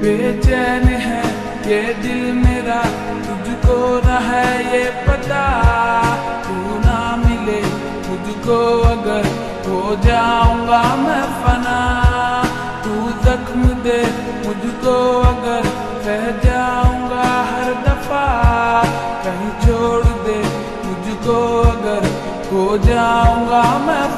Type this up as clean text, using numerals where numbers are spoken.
बेचैन है ये दिल मेरा, तुझको न है ये पता। तू ना मिले मुझको अगर हो जाऊंगा मैं फना। तू जख्म दे मुझको अगर रह जाऊंगा हर दफा। कहीं छोड़ दे मुझको अगर हो जाऊंगा मैं